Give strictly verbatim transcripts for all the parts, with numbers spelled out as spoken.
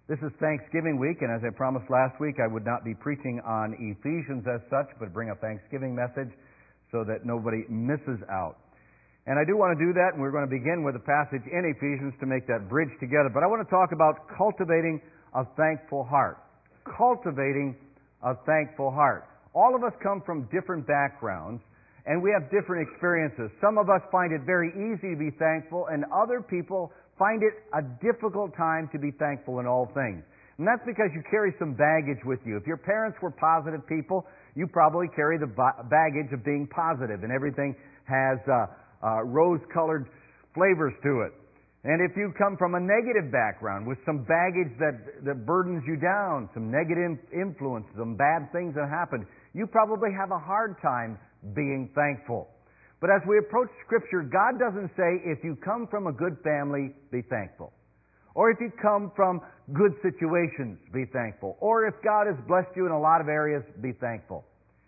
This is Thanksgiving week, and as I promised last week, I would not be preaching on Ephesians as such, but bring a Thanksgiving message so that nobody misses out. And I do want to do that, and we're going to begin with a passage in Ephesians to make that bridge together. But I want to talk about cultivating a thankful heart. Cultivating a thankful heart. All of us come from different backgrounds, and we have different experiences. Some of us find it very easy to be thankful, and other people find it a difficult time to be thankful in all things. And that's because you carry some baggage with you. If your parents were positive people, you probably carry the baggage of being positive, and everything has uh, uh, rose-colored flavors to it. And if you come from a negative background with some baggage that, that burdens you down, some negative influences, some bad things that happened, you probably have a hard time being thankful. But as we approach Scripture, God doesn't say if you come from a good family, be thankful. Or if you come from good situations, be thankful. Or if God has blessed you in a lot of areas, be thankful.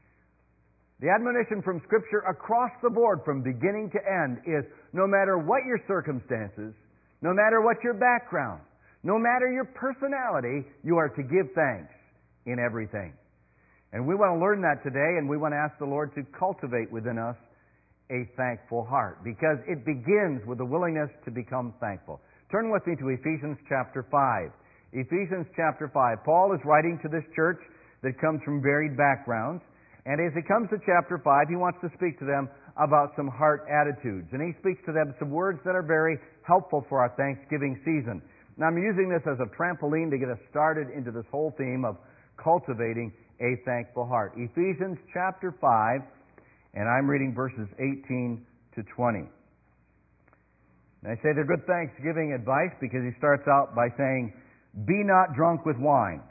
The admonition from Scripture across the board, from beginning to end, is no matter what your circumstances, no matter what your background, no matter your personality, you are to give thanks in everything. And we want to learn that today, and we want to ask the Lord to cultivate within us a thankful heart, because it begins with the willingness to become thankful. Turn with me to Ephesians chapter five. Ephesians chapter five. Paul is writing to this church that comes from varied backgrounds, and as he comes to chapter five, he wants to speak to them about some heart attitudes, and he speaks to them some words that are very helpful for our Thanksgiving season. Now, I'm using this as a trampoline to get us started into this whole theme of cultivating a thankful heart. Ephesians chapter five, and I'm reading verses eighteen to twenty. And I say they're good Thanksgiving advice because he starts out by saying, be not drunk with wine.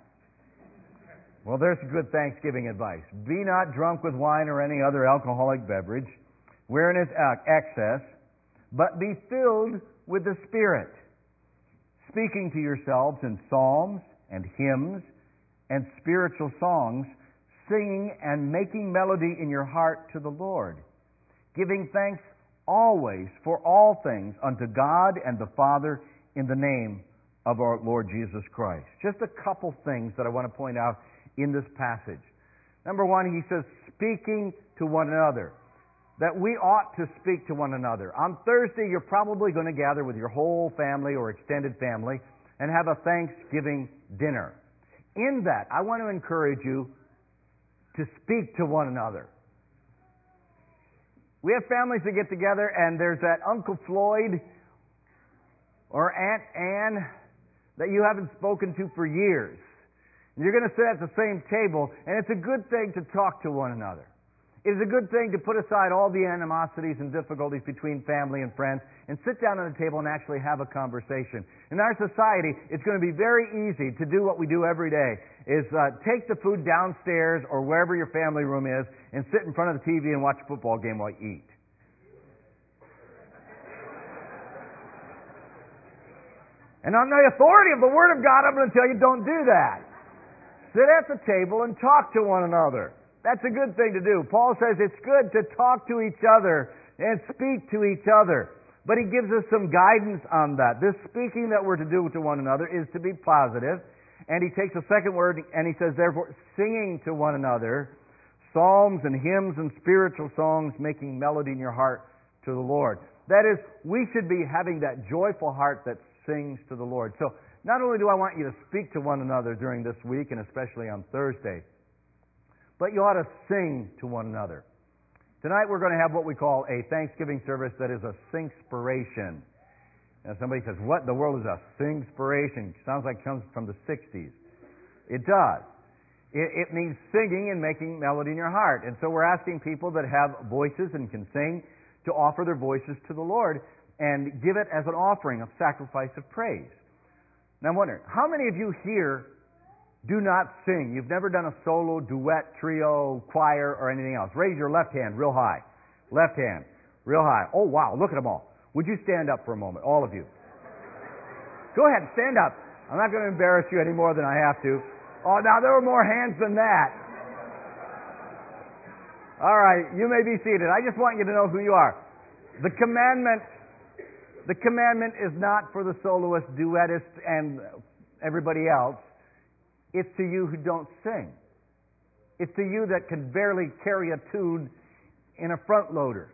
Well, there's good Thanksgiving advice. Be not drunk with wine or any other alcoholic beverage, wherein is excess, but be filled with the Spirit, speaking to yourselves in psalms and hymns and spiritual songs, singing and making melody in your heart to the Lord, giving thanks always for all things unto God and the Father in the name of our Lord Jesus Christ. Just a couple things that I want to point out in this passage. Number one, he says, speaking to one another, that we ought to speak to one another. On Thursday, you're probably going to gather with your whole family or extended family and have a Thanksgiving dinner. In that, I want to encourage you to speak to one another. We have families that get together, and there's that Uncle Floyd or Aunt Ann that you haven't spoken to for years. And you're going to sit at the same table, and it's a good thing to talk to one another. It is a good thing to put aside all the animosities and difficulties between family and friends and sit down at a table and actually have a conversation. In our society, it's going to be very easy to do what we do every day, is uh, take the food downstairs or wherever your family room is and sit in front of the T V and watch a football game while you eat. And on the authority of the Word of God, I'm going to tell you, don't do that. Sit at the table and talk to one another. That's a good thing to do. Paul says it's good to talk to each other and speak to each other. But he gives us some guidance on that. This speaking that we're to do to one another is to be positive. And he takes a second word and he says, therefore, singing to one another, psalms and hymns and spiritual songs, making melody in your heart to the Lord. That is, we should be having that joyful heart that sings to the Lord. So not only do I want you to speak to one another during this week, and especially on Thursday, but you ought to sing to one another. Tonight we're going to have what we call a Thanksgiving service that is a singspiration. Now somebody says, what in the world is a singspiration? Sounds like it comes from the sixties. It does. It, it means singing and making melody in your heart. And so we're asking people that have voices and can sing to offer their voices to the Lord and give it as an offering of sacrifice of praise. Now I'm wondering, how many of you here do not sing? You've never done a solo, duet, trio, choir, or anything else. Raise your left hand real high. Left hand, real high. Oh, wow, look at them all. Would you stand up for a moment, all of you? Go ahead, stand up. I'm not going to embarrass you any more than I have to. Oh, now there were more hands than that. All right, you may be seated. I just want you to know who you are. The commandment, the commandment is not for the soloist, duetist, and everybody else. It's to you who don't sing. It's to you that can barely carry a tune in a front loader.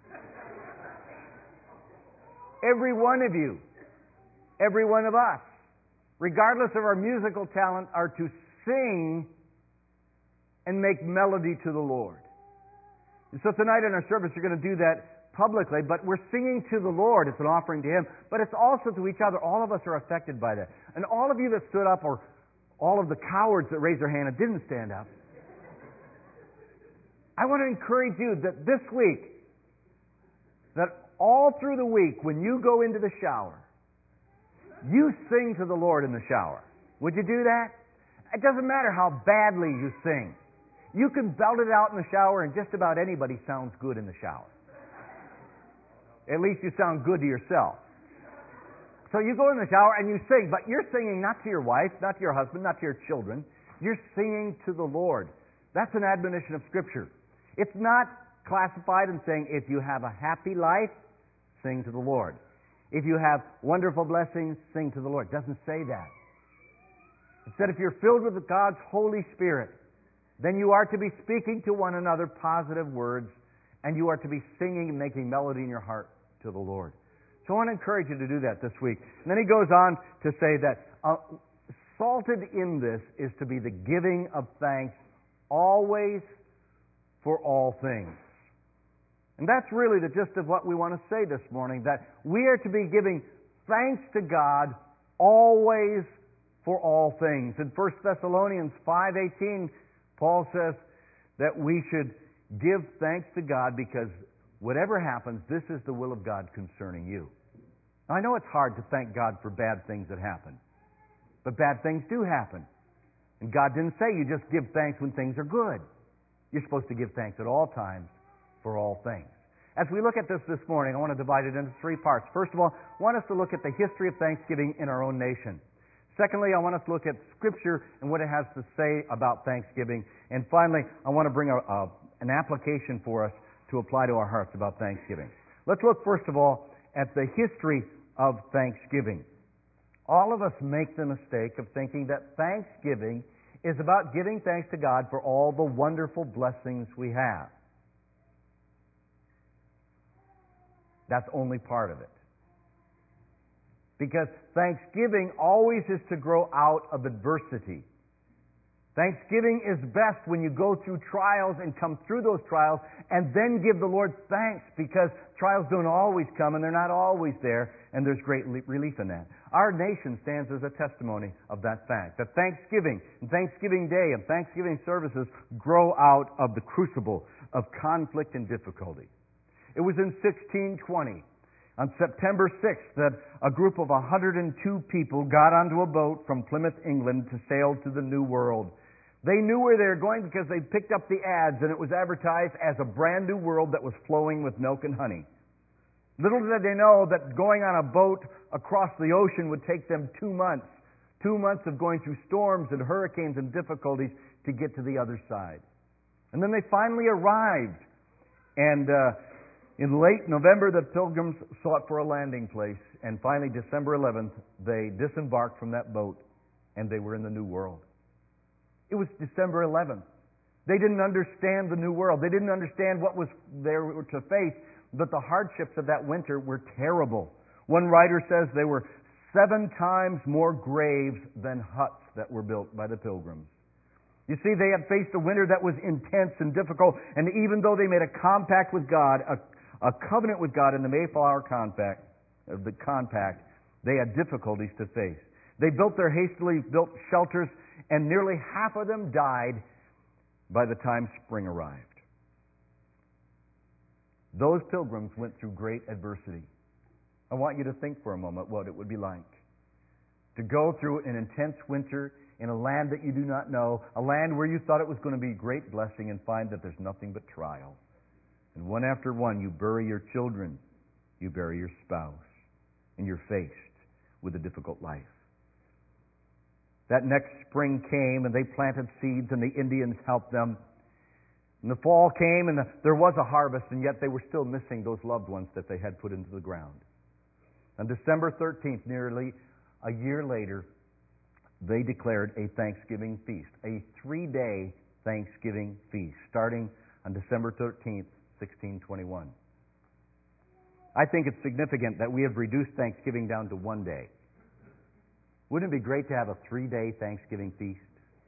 Every one of you, every one of us, regardless of our musical talent, are to sing and make melody to the Lord. And so tonight in our service, you're going to do that publicly, but we're singing to the Lord. It's an offering to Him, but it's also to each other. All of us are affected by that. And all of you that stood up, or all of the cowards that raised their hand and didn't stand up, I want to encourage you that this week, that all through the week, when you go into the shower, you sing to the Lord in the shower. Would you do that? It doesn't matter how badly you sing. You can belt it out in the shower, and just about anybody sounds good in the shower. At least you sound good to yourself. So you go in the shower and you sing, but you're singing not to your wife, not to your husband, not to your children. You're singing to the Lord. That's an admonition of Scripture. It's not classified in saying, if you have a happy life, sing to the Lord. If you have wonderful blessings, sing to the Lord. It doesn't say that. It said if you're filled with God's Holy Spirit, then you are to be speaking to one another positive words, and you are to be singing and making melody in your heart to the Lord. So I want to encourage you to do that this week. And then he goes on to say that uh, salted in this is to be the giving of thanks always for all things. And that's really the gist of what we want to say this morning, that we are to be giving thanks to God always for all things. In First Thessalonians five eighteen, Paul says that we should give thanks to God because whatever happens, this is the will of God concerning you. Now, I know it's hard to thank God for bad things that happen, but bad things do happen. And God didn't say you just give thanks when things are good. You're supposed to give thanks at all times for all things. As we look at this this morning, I want to divide it into three parts. First of all, I want us to look at the history of Thanksgiving in our own nation. Secondly, I want us to look at Scripture and what it has to say about Thanksgiving. And finally, I want to bring a, a, an application for us to apply to our hearts about Thanksgiving. Let's look first of all at the history of Thanksgiving. All of us make the mistake of thinking that Thanksgiving is about giving thanks to God for all the wonderful blessings we have. That's only part of it. Because Thanksgiving always is to grow out of adversity. Thanksgiving is best when you go through trials and come through those trials and then give the Lord thanks, because trials don't always come and they're not always there, and there's great relief in that. Our nation stands as a testimony of that fact, that Thanksgiving and Thanksgiving Day and Thanksgiving services grow out of the crucible of conflict and difficulty. It was in sixteen twenty, on September sixth, that a group of one hundred two people got onto a boat from Plymouth, England, to sail to the New World. They knew where they were going because they picked up the ads, and it was advertised as a brand new world that was flowing with milk and honey. Little did they know that going on a boat across the ocean would take them two months. Two months of going through storms and hurricanes and difficulties to get to the other side. And then they finally arrived. And uh, in late November, the pilgrims sought for a landing place. And finally, December eleventh, they disembarked from that boat, and they were in the New World. It was December eleventh. They didn't understand the New World. They didn't understand what was there to face, but the hardships of that winter were terrible. One writer says they were seven times more graves than huts that were built by the pilgrims. You see, they had faced a winter that was intense and difficult, and even though they made a compact with God, a, a covenant with God in the Mayflower Compact, uh, the compact, they had difficulties to face. They built their hastily built shelters, and nearly half of them died by the time spring arrived. Those pilgrims went through great adversity. I want you to think for a moment what it would be like to go through an intense winter in a land that you do not know, a land where you thought it was going to be great blessing, and find that there's nothing but trial. And one after one, you bury your children, you bury your spouse, and you're faced with a difficult life. That next spring came, and they planted seeds, and the Indians helped them. And the fall came, and the, there was a harvest, and yet they were still missing those loved ones that they had put into the ground. On December thirteenth, nearly a year later, they declared a Thanksgiving feast, a three-day Thanksgiving feast, starting on December thirteenth, sixteen twenty-one. I think it's significant that we have reduced Thanksgiving down to one day. Wouldn't it be great to have a three-day Thanksgiving feast?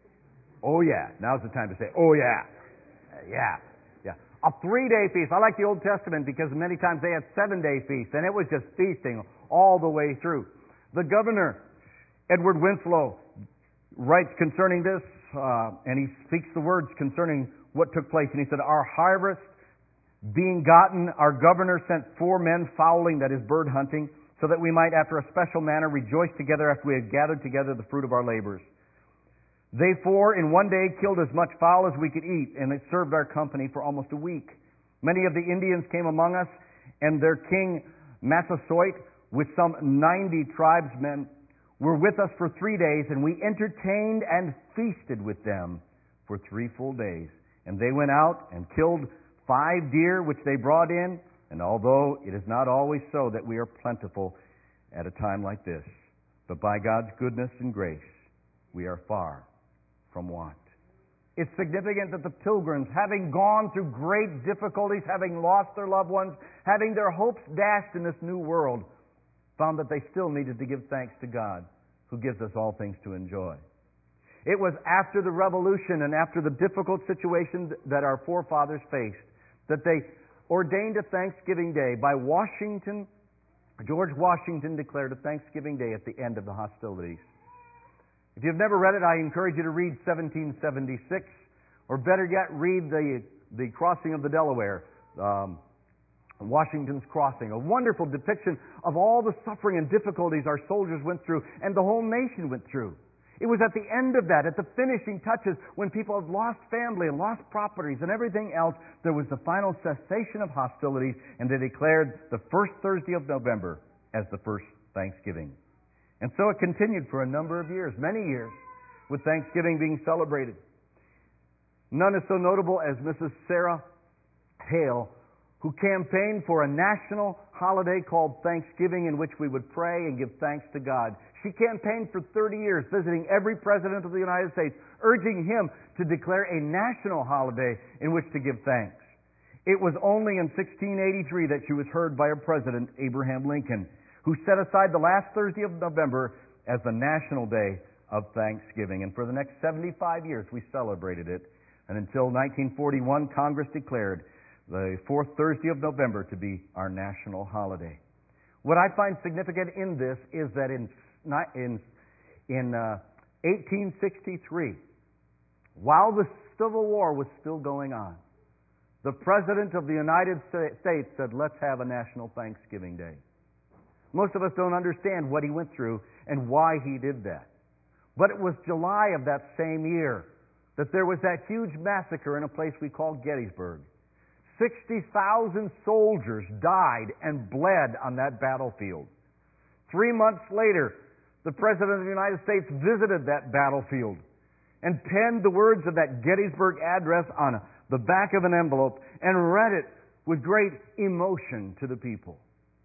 Oh yeah, now's the time to say, oh yeah, uh, yeah, yeah. A three-day feast. I like the Old Testament because many times they had seven-day feasts, and it was just feasting all the way through. The governor, Edward Winslow, writes concerning this, uh, and he speaks the words concerning what took place, and he said, our harvest being gotten, our governor sent four men fowling, that is bird hunting, so that we might after a special manner rejoice together after we had gathered together the fruit of our labors. They four in one day killed as much fowl as we could eat, and it served our company for almost a week. Many of the Indians came among us, and their king Massasoit, with some ninety tribesmen, were with us for three days, and we entertained and feasted with them for three full days. And they went out and killed five deer which they brought in, and although it is not always so that we are plentiful at a time like this, but by God's goodness and grace, we are far from want. It's significant that the pilgrims, having gone through great difficulties, having lost their loved ones, having their hopes dashed in this new world, found that they still needed to give thanks to God, who gives us all things to enjoy. It was after the Revolution and after the difficult situation that our forefathers faced that they ordained a Thanksgiving Day. By Washington, George Washington declared a Thanksgiving Day at the end of the hostilities. If you've never read it, I encourage you to read seventeen seventy-six, or better yet, read the, the Crossing of the Delaware, um, Washington's Crossing, a wonderful depiction of all the suffering and difficulties our soldiers went through and the whole nation went through. It was at the end of that, at the finishing touches, when people had lost family and lost properties and everything else, there was the final cessation of hostilities, and they declared the first Thursday of November as the first Thanksgiving. And so it continued for a number of years, many years, with Thanksgiving being celebrated. None is so notable as Missus Sarah Hale, who campaigned for a national holiday called Thanksgiving, in which we would pray and give thanks to God. She campaigned for thirty years, visiting every president of the United States, urging him to declare a national holiday in which to give thanks. It was only in sixteen eighty-three that she was heard by our president, Abraham Lincoln, who set aside the last Thursday of November as the National Day of Thanksgiving. And for the next seventy-five years, we celebrated it. And until nineteen forty-one, Congress declared the fourth Thursday of November to be our national holiday. What I find significant in this is that in in in uh, eighteen sixty-three, while the Civil War was still going on, the President of the United States said, let's have a National Thanksgiving Day. Most of us don't understand what he went through and why he did that. But it was July of that same year that there was that huge massacre in a place we call Gettysburg. sixty thousand soldiers died and bled on that battlefield. Three months later, the President of the United States visited that battlefield and penned the words of that Gettysburg Address on the back of an envelope and read it with great emotion to the people.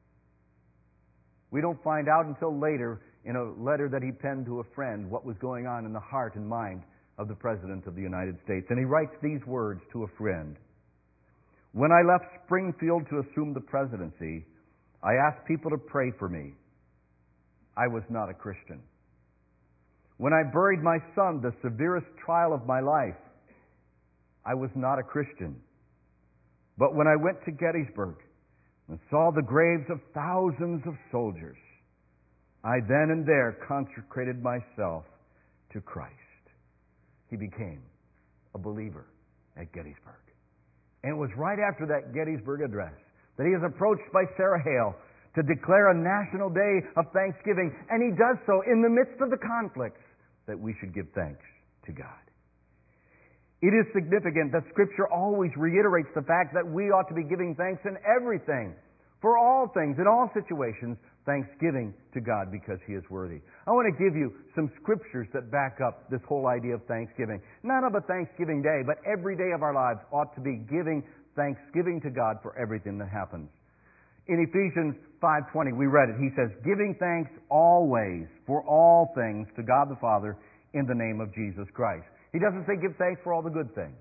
We don't find out until later in a letter that he penned to a friend what was going on in the heart and mind of the President of the United States. And he writes these words to a friend. When I left Springfield to assume the presidency, I asked people to pray for me. I was not a Christian. When I buried my son, the severest trial of my life, I was not a Christian. But when I went to Gettysburg and saw the graves of thousands of soldiers, I then and there consecrated myself to Christ. He became a believer at Gettysburg. And it was right after that Gettysburg Address that he is approached by Sarah Hale to declare a national day of thanksgiving. And he does so in the midst of the conflicts that we should give thanks to God. It is significant that Scripture always reiterates the fact that we ought to be giving thanks in everything, for all things, in all situations, thanksgiving to God because He is worthy. I want to give you some Scriptures that back up this whole idea of thanksgiving. Not of a Thanksgiving Day, but every day of our lives ought to be giving thanksgiving to God for everything that happens. In Ephesians five twenty, we read it. He says, giving thanks always for all things to God the Father in the name of Jesus Christ. He doesn't say give thanks for all the good things.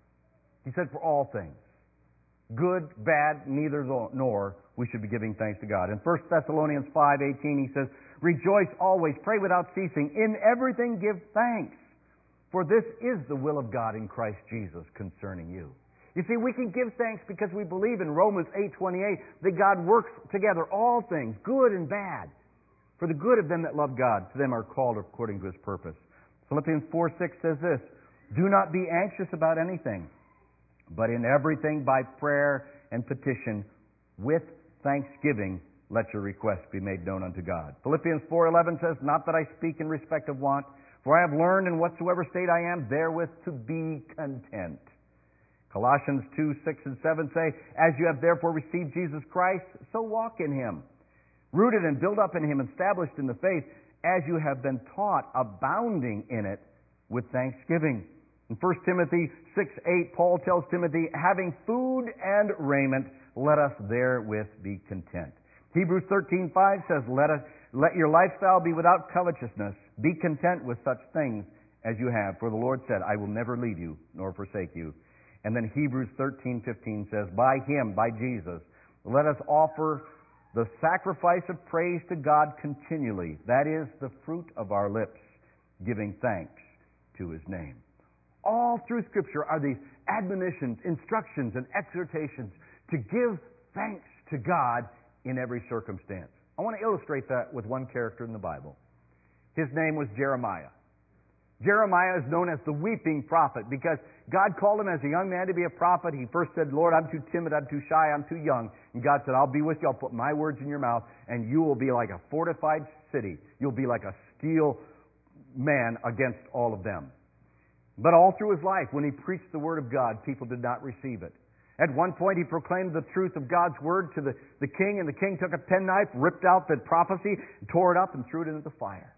He said for all things. Good, bad, neither nor, we should be giving thanks to God. In First Thessalonians five eighteen, he says, rejoice always, pray without ceasing, in everything give thanks, for this is the will of God in Christ Jesus concerning you. You see, we can give thanks because we believe in Romans eight twenty-eight that God works together all things, good and bad, for the good of them that love God. To them are called according to His purpose. Philippians four six says this, do not be anxious about anything, but in everything by prayer and petition with thanksgiving let your requests be made known unto God. Philippians four eleven says, not that I speak in respect of want, for I have learned in whatsoever state I am therewith to be content. Colossians two six and seven say, as you have therefore received Jesus Christ, so walk in Him, rooted and built up in Him, established in the faith, as you have been taught, abounding in it with thanksgiving. In First Timothy six eight, Paul tells Timothy, having food and raiment, let us therewith be content. Hebrews thirteen five says, let us let your lifestyle be without covetousness. Be content with such things as you have. For the Lord said, I will never leave you nor forsake you. And then Hebrews thirteen fifteen says, by Him, by Jesus, let us offer the sacrifice of praise to God continually. That is the fruit of our lips, giving thanks to His name. All through Scripture are these admonitions, instructions, and exhortations to give thanks to God in every circumstance. I want to illustrate that with one character in the Bible. His name was Jeremiah. Jeremiah is known as the weeping prophet because God called him as a young man to be a prophet. He first said, Lord, I'm too timid, I'm too shy, I'm too young. And God said, I'll be with you, I'll put my words in your mouth, and you will be like a fortified city. You'll be like a steel man against all of them. But all through his life, when he preached the Word of God, people did not receive it. At one point, he proclaimed the truth of God's Word to the, the king, and the king took a penknife, ripped out the prophecy, tore it up, and threw it into the fire.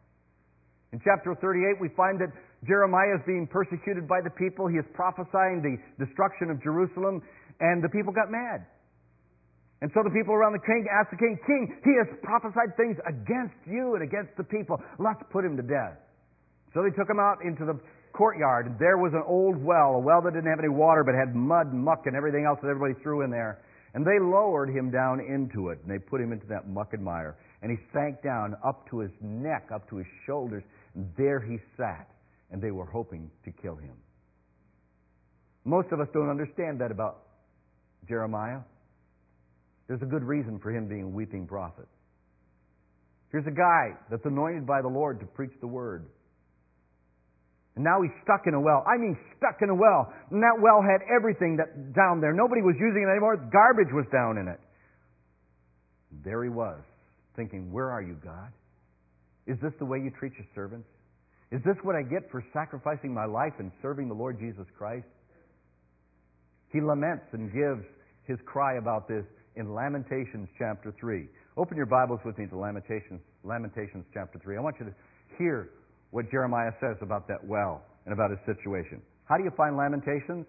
In chapter thirty-eight, we find that Jeremiah is being persecuted by the people. He is prophesying the destruction of Jerusalem, and the people got mad. And so the people around the king asked the king, King, he has prophesied things against you and against the people. Let's put him to death. So they took him out into the courtyard, and there was an old well, a well that didn't have any water but had mud and muck and everything else that everybody threw in there. And they lowered him down into it, and they put him into that muck and mire. And he sank down up to his neck, up to his shoulders, and there he sat, and they were hoping to kill him. Most of us don't understand that about Jeremiah. There's a good reason for him being a weeping prophet. Here's a guy that's anointed by the Lord to preach the Word. And now he's stuck in a well. I mean stuck in a well. And that well had everything that down there. Nobody was using it anymore. Garbage was down in it. There he was, thinking, where are you, God? Is this the way you treat your servants? Is this what I get for sacrificing my life and serving the Lord Jesus Christ? He laments and gives his cry about this in Lamentations chapter three. Open your Bibles with me to Lamentations, Lamentations chapter three. I want you to hear what Jeremiah says about that well and about his situation. How do you find Lamentations?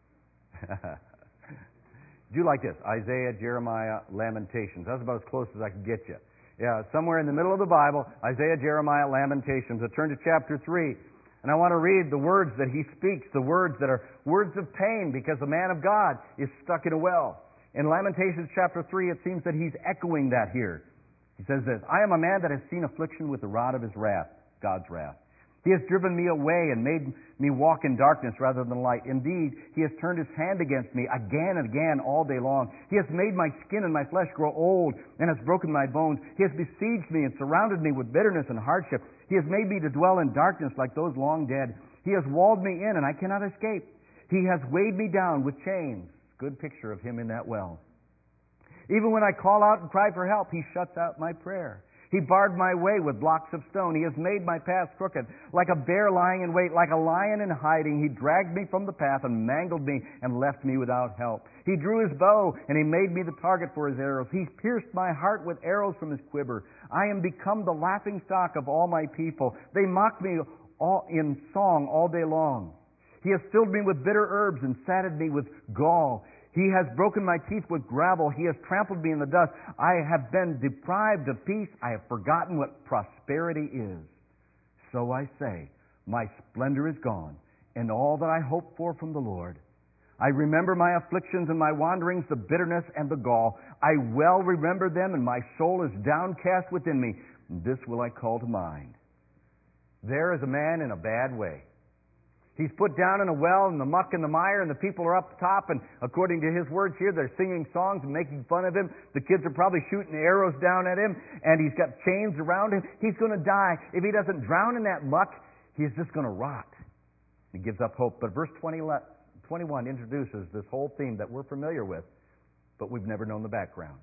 Do like this, Isaiah, Jeremiah, Lamentations. That's about as close as I can get you. Yeah, somewhere in the middle of the Bible, Isaiah, Jeremiah, Lamentations. I turn to chapter three, and I want to read the words that he speaks, the words that are words of pain, because the man of God is stuck in a well. In Lamentations chapter three, it seems that he's echoing that here. He says this, I am a man that has seen affliction with the rod of his wrath, God's wrath. He has driven me away and made me walk in darkness rather than light. Indeed, he has turned his hand against me again and again all day long. He has made my skin and my flesh grow old and has broken my bones. He has besieged me and surrounded me with bitterness and hardship. He has made me to dwell in darkness like those long dead. He has walled me in and I cannot escape. He has weighed me down with chains. Good picture of him in that well. Even when I call out and cry for help, he shuts out my prayer. He barred my way with blocks of stone. He has made my path crooked. Like a bear lying in wait, like a lion in hiding, he dragged me from the path and mangled me and left me without help. He drew his bow and he made me the target for his arrows. He pierced my heart with arrows from his quiver. I am become the laughing stock of all my people. They mock me all in song all day long. He has filled me with bitter herbs and sated me with gall. He has broken my teeth with gravel. He has trampled me in the dust. I have been deprived of peace. I have forgotten what prosperity is. So I say, my splendor is gone, and all that I hoped for from the Lord. I remember my afflictions and my wanderings, the bitterness and the gall. I well remember them, and my soul is downcast within me. This will I call to mind. There is a man in a bad way. He's put down in a well in the muck and the mire, and the people are up top, and according to his words here, they're singing songs and making fun of him. The kids are probably shooting arrows down at him, and he's got chains around him. He's going to die. If he doesn't drown in that muck, he's just going to rot. He gives up hope. But verse twenty, twenty-one introduces this whole theme that we're familiar with, but we've never known the background.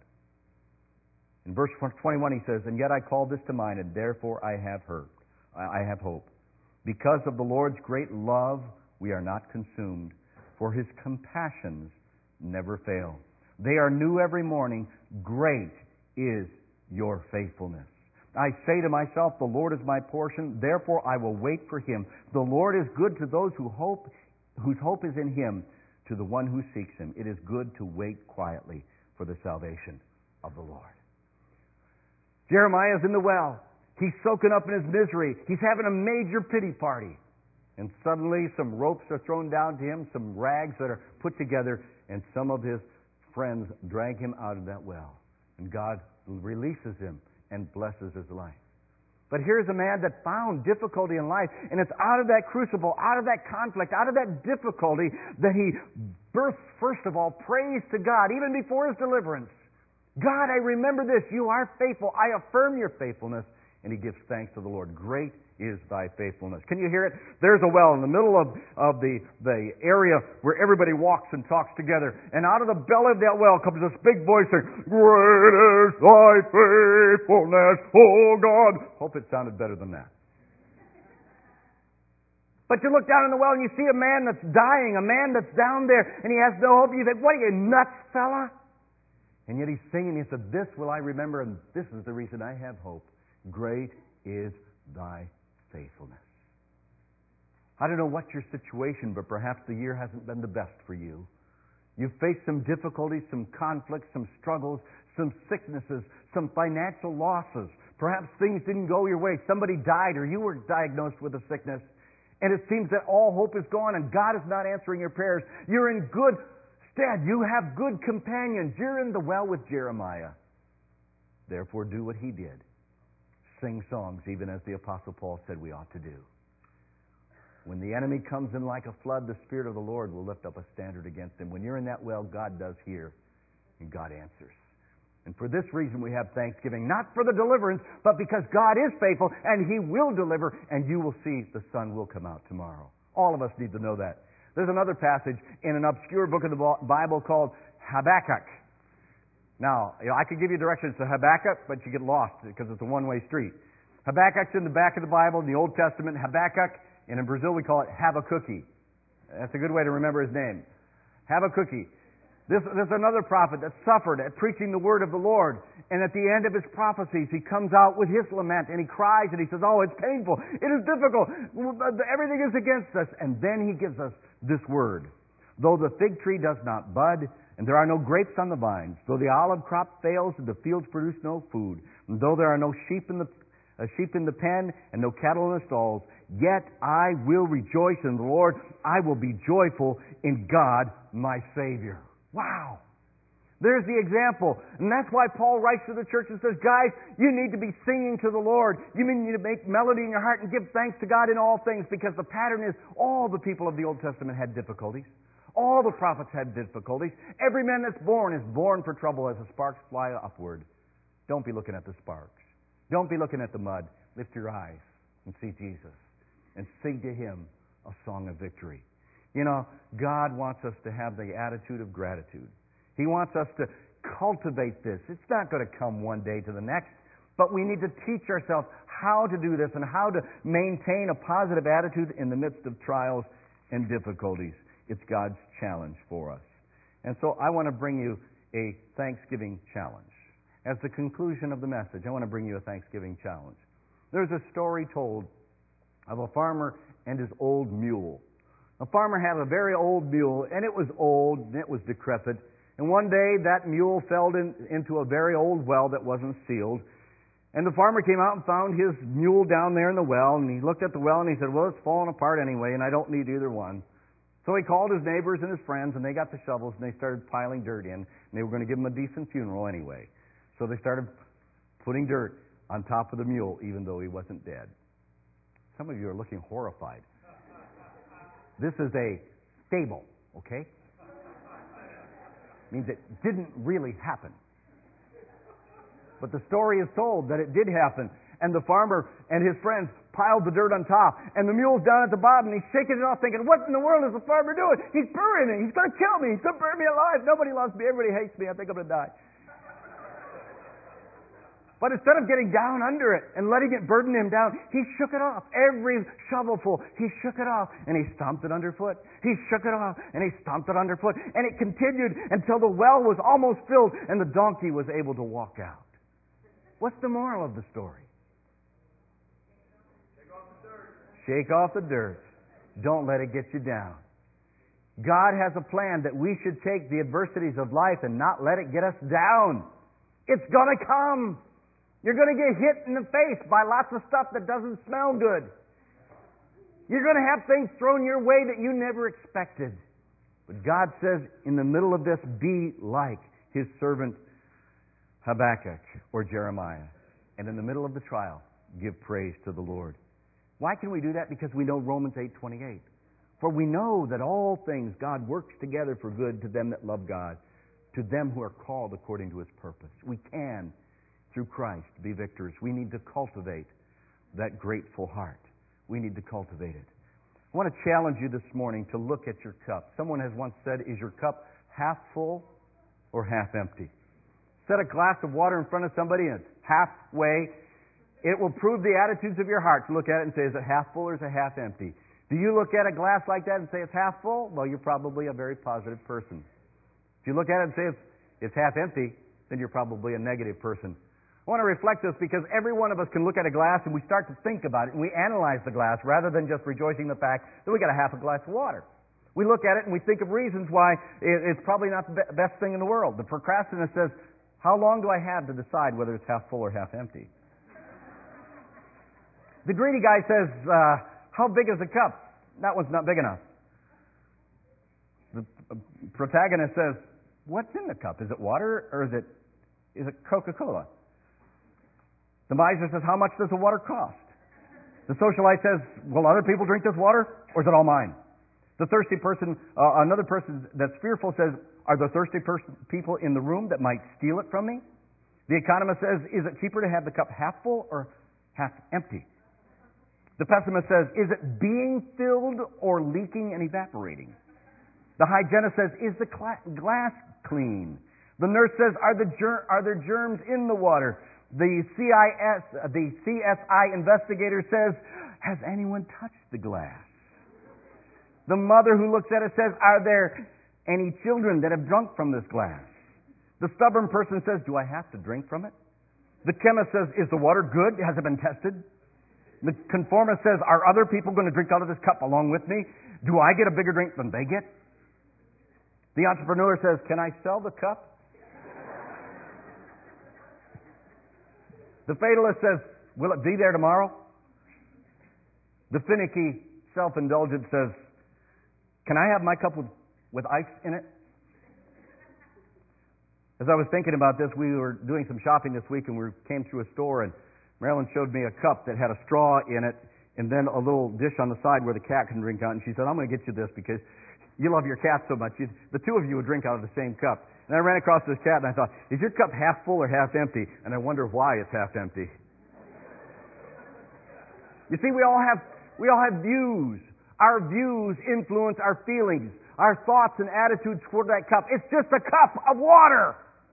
In verse twenty-one he says, "And yet I call this to mind, and therefore I have hurt. I have hope. Because of the Lord's great love, we are not consumed, for His compassions never fail. They are new every morning. Great is your faithfulness. I say to myself, the Lord is my portion, therefore I will wait for Him. The Lord is good to those who hope, whose hope is in Him, to the one who seeks Him. It is good to wait quietly for the salvation of the Lord." Jeremiah is in the well. He's soaking up in his misery. He's having a major pity party. And suddenly some ropes are thrown down to him, some rags that are put together, and some of his friends drag him out of that well. And God releases him and blesses his life. But here's a man that found difficulty in life, and it's out of that crucible, out of that conflict, out of that difficulty that he bursts, first of all, praise to God, even before his deliverance. God, I remember this. You are faithful. I affirm your faithfulness. And he gives thanks to the Lord. Great is thy faithfulness. Can you hear it? There's a well in the middle of, of the, the area where everybody walks and talks together. And out of the belly of that well comes this big voice saying, "Great is thy faithfulness, O God." Hope it sounded better than that. But you look down in the well and you see a man that's dying, a man that's down there, and he has no hope. You think, "What are you, nuts, fella?" And yet he's singing. He said, "This will I remember, and this is the reason I have hope. Great is thy faithfulness." I don't know what your situation, but perhaps the year hasn't been the best for you. You've faced some difficulties, some conflicts, some struggles, some sicknesses, some financial losses. Perhaps things didn't go your way. Somebody died or you were diagnosed with a sickness. And it seems that all hope is gone and God is not answering your prayers. You're in good stead. You have good companions. You're in the well with Jeremiah. Therefore, do what he did. Sing songs, even as the Apostle Paul said we ought to do. When the enemy comes in like a flood, the Spirit of the Lord will lift up a standard against him. When you're in that well, God does hear, and God answers. And for this reason we have thanksgiving, not for the deliverance, but because God is faithful, and He will deliver, and you will see the sun will come out tomorrow. All of us need to know that. There's another passage in an obscure book of the Bible called Habakkuk. Now, you know, I could give you directions to Habakkuk, but you get lost because it's a one-way street. Habakkuk's in the back of the Bible in the Old Testament. Habakkuk, and in Brazil we call it Habakkuk. That's a good way to remember his name. Habakkuk. This, there's another prophet that suffered at preaching the word of the Lord. And at the end of his prophecies, he comes out with his lament, and he cries, and he says, "Oh, it's painful. It is difficult. Everything is against us." And then he gives us this word. "Though the fig tree does not bud, and there are no grapes on the vines, though the olive crop fails and the fields produce no food, and though there are no sheep in the uh, sheep in the pen and no cattle in the stalls, yet I will rejoice in the Lord. I will be joyful in God my Savior." Wow! There's the example. And that's why Paul writes to the church and says, guys, you need to be singing to the Lord. You need to make melody in your heart and give thanks to God in all things, because the pattern is all the people of the Old Testament had difficulties. All the prophets had difficulties. Every man that's born is born for trouble as the sparks fly upward. Don't be looking at the sparks. Don't be looking at the mud. Lift your eyes and see Jesus and sing to Him a song of victory. You know, God wants us to have the attitude of gratitude. He wants us to cultivate this. It's not going to come one day to the next, but we need to teach ourselves how to do this and how to maintain a positive attitude in the midst of trials and difficulties. It's God's challenge for us. And so I want to bring you a Thanksgiving challenge. As the conclusion of the message, I want to bring you a Thanksgiving challenge. There's a story told of a farmer and his old mule. A farmer had a very old mule, and it was old, and it was decrepit. And one day that mule fell in, into a very old well that wasn't sealed. And the farmer came out and found his mule down there in the well, and he looked at the well and he said, well, it's falling apart anyway, and I don't need either one. So he called his neighbors and his friends, and they got the shovels, and they started piling dirt in, and they were going to give him a decent funeral anyway. So they started putting dirt on top of the mule, even though he wasn't dead. Some of you are looking horrified. This is a fable, okay? It means it didn't really happen. But the story is told that it did happen. And the farmer and his friends piled the dirt on top. And the mule's down at the bottom, and he's shaking it off thinking, what in the world is the farmer doing? He's burying me. He's going to kill me. He's going to bury me alive. Nobody loves me. Everybody hates me. I think I'm going to die. But instead of getting down under it and letting it burden him down, he shook it off. Every shovelful, he shook it off, and he stomped it underfoot. He shook it off, and he stomped it underfoot. And it continued until the well was almost filled, and the donkey was able to walk out. What's the moral of the story? Shake off the dirt. Shake off the dirt. Don't let it get you down. God has a plan that we should take the adversities of life and not let it get us down. It's going to come. You're going to get hit in the face by lots of stuff that doesn't smell good. You're going to have things thrown your way that you never expected. But God says, in the middle of this, be like His servant Habakkuk or Jeremiah. And in the middle of the trial, give praise to the Lord. Why can we do that? Because we know Romans eight twenty-eight. For we know that all things God works together for good to them that love God, to them who are called according to His purpose. We can, through Christ, be victors. We need to cultivate that grateful heart. We need to cultivate it. I want to challenge you this morning to look at your cup. Someone has once said, is your cup half full or half empty? Set a glass of water in front of somebody and it's halfway. It will prove the attitudes of your heart to look at it and say, is it half full or is it half empty? Do you look at a glass like that and say it's half full? Well, you're probably a very positive person. If you look at it and say it's, it's half empty, then you're probably a negative person. I want to reflect this because every one of us can look at a glass and we start to think about it and we analyze the glass rather than just rejoicing in the fact that we got a half a glass of water. We look at it and we think of reasons why it's probably not the best thing in the world. The procrastinator says, how long do I have to decide whether it's half full or half empty? The greedy guy says, uh, how big is the cup? That one's not big enough. The protagonist says, what's in the cup? Is it water or is it is it Coca-Cola? The miser says, how much does the water cost? The socialite says, will other people drink this water or is it all mine? The thirsty person, uh, another person that's fearful says, are there thirsty person, people in the room that might steal it from me? The economist says, is it cheaper to have the cup half full or half empty? The pessimist says, is it being filled or leaking and evaporating? The hygienist says, is the cla- glass clean? The nurse says, are, the ger- are there germs in the water? The C I S, the C S I investigator says, has anyone touched the glass? The mother who looks at it says, are there any children that have drunk from this glass? The stubborn person says, do I have to drink from it? The chemist says, is the water good? Has it been tested? The conformist says, are other people going to drink out of this cup along with me? Do I get a bigger drink than they get? The entrepreneur says, can I sell the cup? The fatalist says, will it be there tomorrow? The finicky self-indulgent says, can I have my cup with, with ice in it? As I was thinking about this, we were doing some shopping this week and we came through a store and Marilyn showed me a cup that had a straw in it and then a little dish on the side where the cat can drink out. And she said, I'm going to get you this because you love your cat so much. You, the two of you would drink out of the same cup. And I ran across this cat and I thought, is your cup half full or half empty? And I wonder why it's half empty. You see, we all have we all have views. Our views influence our feelings, our thoughts and attitudes toward that cup. It's just a cup of water.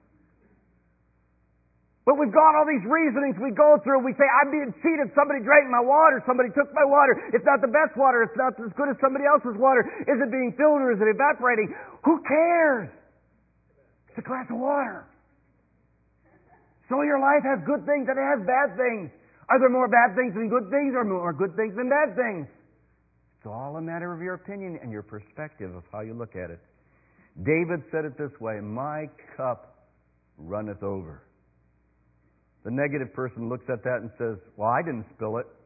But we've got all these reasonings we go through. We say, I'm being cheated. Somebody drank my water. Somebody took my water. It's not the best water. It's not as good as somebody else's water. Is it being filled or is it evaporating? Who cares? It's a glass of water. So your life has good things and it has bad things. Are there more bad things than good things or more good things than bad things? It's all a matter of your opinion and your perspective of how you look at it. David said it this way, my cup runneth over. The negative person looks at that and says, well, I didn't spill it.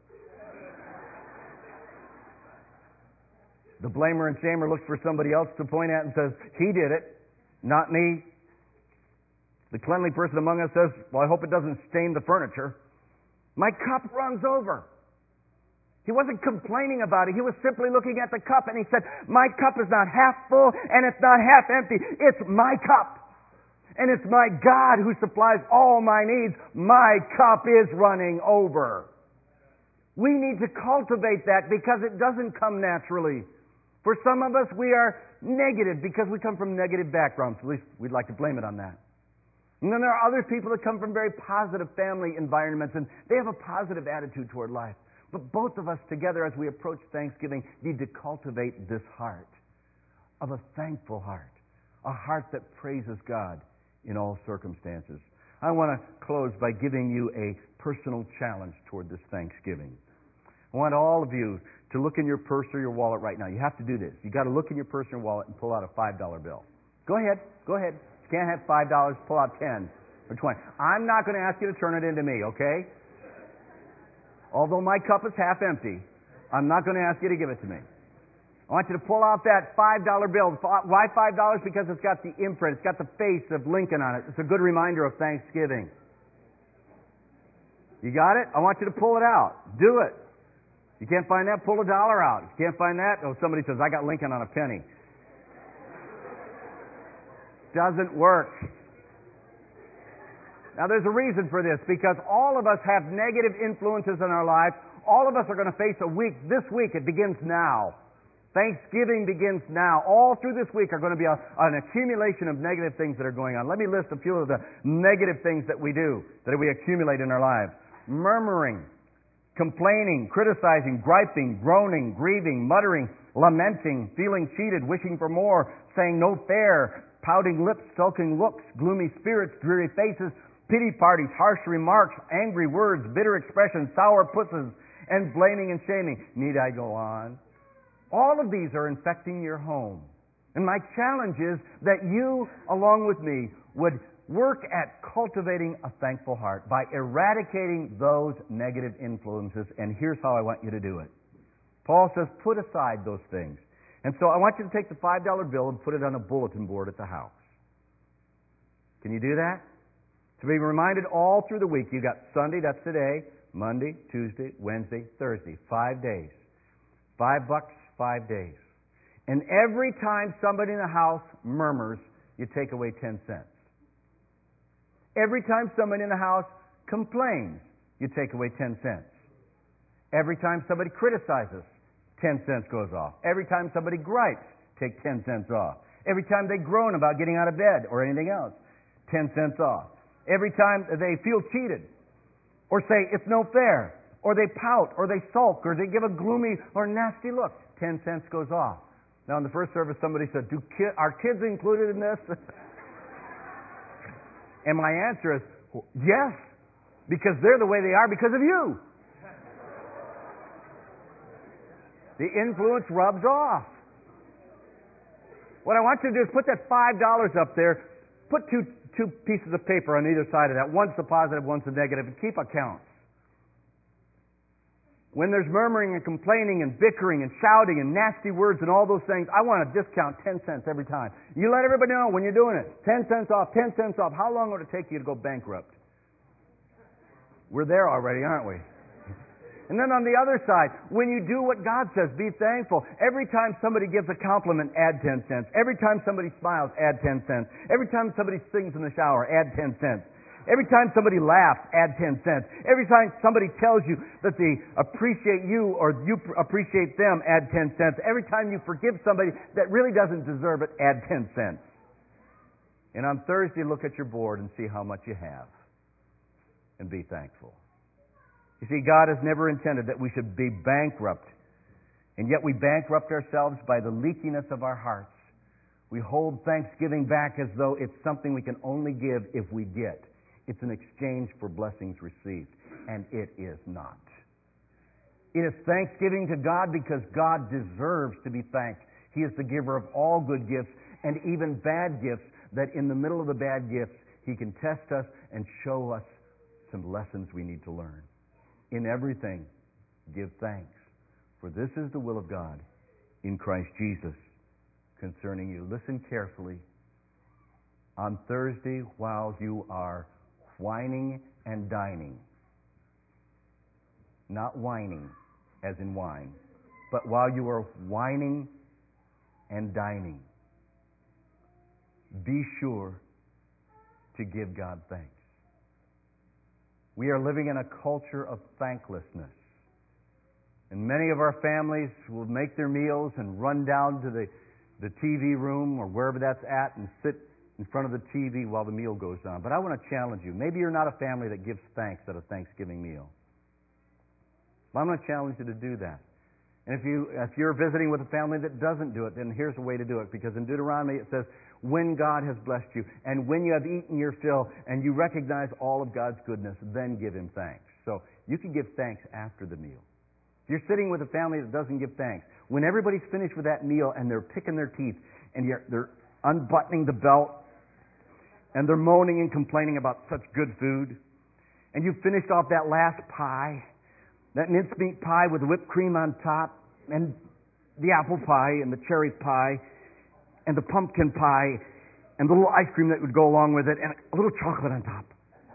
The blamer and shamer looks for somebody else to point at and says, he did it, not me. The cleanly person among us says, well, I hope it doesn't stain the furniture. My cup runs over. He wasn't complaining about it. He was simply looking at the cup and he said, my cup is not half full and it's not half empty. It's my cup. And it's my God who supplies all my needs. My cup is running over. We need to cultivate that because it doesn't come naturally. For some of us, we are negative because we come from negative backgrounds. At least we'd like to blame it on that. And then there are other people that come from very positive family environments and they have a positive attitude toward life. But both of us together as we approach Thanksgiving need to cultivate this heart of a thankful heart. A heart that praises God in all circumstances. I want to close by giving you a personal challenge toward this Thanksgiving. I want all of you to look in your purse or your wallet right now. You have to do this. You've got to look in your purse or your wallet and pull out a five dollar bill. Go ahead. Go ahead. If you can't have five dollars, pull out ten or twenty. I'm not going to ask you to turn it into me, okay? Although my cup is half empty, I'm not going to ask you to give it to me. I want you to pull out that five dollar bill. Why five dollars? Because it's got the imprint. It's got the face of Lincoln on it. It's a good reminder of Thanksgiving. You got it? I want you to pull it out. Do it. You can't find that? Pull a dollar out. If you can't find that, oh, somebody says, I got Lincoln on a penny. Doesn't work. Now, there's a reason for this, because all of us have negative influences in our life. All of us are going to face a week. This week, it begins now. Thanksgiving begins now. All through this week are going to be a, an accumulation of negative things that are going on. Let me list a few of the negative things that we do, that we accumulate in our lives. Murmuring, complaining, criticizing, griping, groaning, grieving, muttering, lamenting, feeling cheated, wishing for more, saying no fair, pouting lips, sulking looks, gloomy spirits, dreary faces, pity parties, harsh remarks, angry words, bitter expressions, sour pusses, and blaming and shaming. Need I go on? All of these are infecting your home. And my challenge is that you, along with me, would work at cultivating a thankful heart by eradicating those negative influences. And here's how I want you to do it. Paul says, put aside those things. And so I want you to take the five dollar bill and put it on a bulletin board at the house. Can you do that? To be reminded all through the week. You've got Sunday, that's today, Monday, Tuesday, Wednesday, Thursday. Five days. Five bucks, five days. And every time somebody in the house murmurs, you take away ten cents. Every time somebody in the house complains, you take away ten cents. Every time somebody criticizes, ten cents goes off. Every time somebody gripes, take ten cents off. Every time they groan about getting out of bed or anything else, ten cents off. Every time they feel cheated or say it's no fair or they pout or they sulk or they give a gloomy or nasty look, ten cents goes off. Now in the first service somebody said, "Do ki- are kids included in this?" And my answer is, yes, because they're the way they are because of you. The influence rubs off. What I want you to do is put that five dollars up there, put two, two pieces of paper on either side of that. One's the positive, one's the negative, and keep accounts. When there's murmuring and complaining and bickering and shouting and nasty words and all those things, I want to discount ten cents every time. You let everybody know when you're doing it. ten cents off, ten cents off. How long would it take you to go bankrupt? We're there already, aren't we? And then on the other side, when you do what God says, be thankful. Every time somebody gives a compliment, add ten cents. Every time somebody smiles, add ten cents. Every time somebody sings in the shower, add ten cents. Every time somebody laughs, add ten cents. Every time somebody tells you that they appreciate you or you appreciate them, add ten cents. Every time you forgive somebody that really doesn't deserve it, add ten cents. And on Thursday, look at your board and see how much you have. And be thankful. You see, God has never intended that we should be bankrupt. And yet we bankrupt ourselves by the leakiness of our hearts. We hold thanksgiving back as though it's something we can only give if we get. It's an exchange for blessings received. And it is not. It is thanksgiving to God because God deserves to be thanked. He is the giver of all good gifts and even bad gifts, that in the middle of the bad gifts, He can test us and show us some lessons we need to learn. In everything, give thanks, for this is the will of God in Christ Jesus concerning you. Listen carefully. On Thursday, while you are whining and dining, not whining as in wine, but while you are whining and dining, be sure to give God thanks. We are living in a culture of thanklessness. And many of our families will make their meals and run down to the, the T V room or wherever that's at and sit in front of the T V while the meal goes on. But I want to challenge you. Maybe you're not a family that gives thanks at a Thanksgiving meal. But I'm going to challenge you to do that. And if, you, if you're visiting with a family that doesn't do it, then here's a way to do it. Because in Deuteronomy it says, when God has blessed you, and when you have eaten your fill, and you recognize all of God's goodness, then give Him thanks. So you can give thanks after the meal. If you're sitting with a family that doesn't give thanks, when everybody's finished with that meal and they're picking their teeth, and you're, they're unbuttoning the belt, and they're moaning and complaining about such good food, and you've finished off that last pie, that mincemeat pie with whipped cream on top, and the apple pie, and the cherry pie, and the pumpkin pie, and the little ice cream that would go along with it, and a little chocolate on top.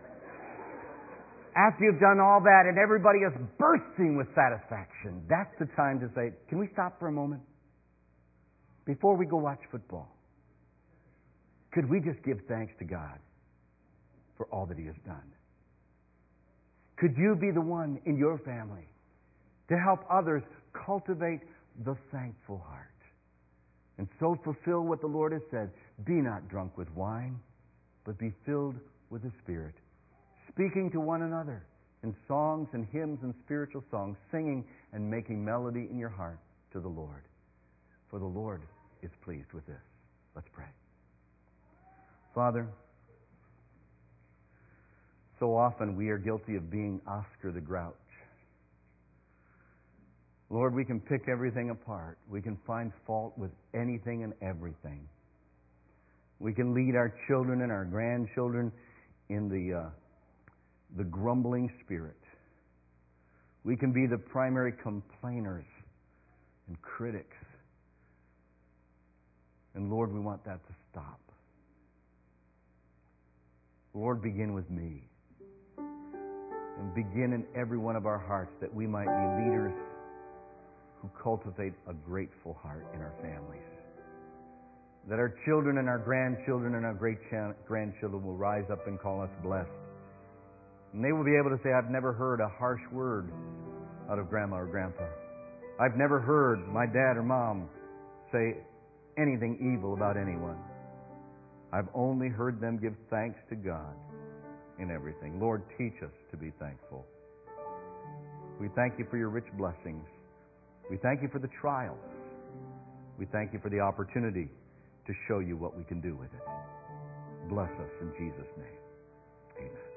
After you've done all that and everybody is bursting with satisfaction, that's the time to say, can we stop for a moment? Before we go watch football, could we just give thanks to God for all that He has done? Could you be the one in your family to help others cultivate the thankful heart and so fulfill what the Lord has said? Be not drunk with wine, but be filled with the Spirit, speaking to one another in songs and hymns and spiritual songs, singing and making melody in your heart to the Lord. For the Lord is pleased with this. Let's pray. Father, so often we are guilty of being Oscar the Grouch. Lord, we can pick everything apart. We can find fault with anything and everything. We can lead our children and our grandchildren in the uh, the grumbling spirit. We can be the primary complainers and critics. And Lord, we want that to stop. Lord, begin with me. And begin in every one of our hearts that we might be leaders who cultivate a grateful heart in our families. That our children and our grandchildren and our great-grandchildren will rise up and call us blessed. And they will be able to say, I've never heard a harsh word out of Grandma or Grandpa. I've never heard my dad or mom say anything evil about anyone. I've only heard them give thanks to God in everything. Lord, teach us to be thankful. We thank You for Your rich blessings. We thank You for the trials. We thank You for the opportunity to show You what we can do with it. Bless us in Jesus' name. Amen.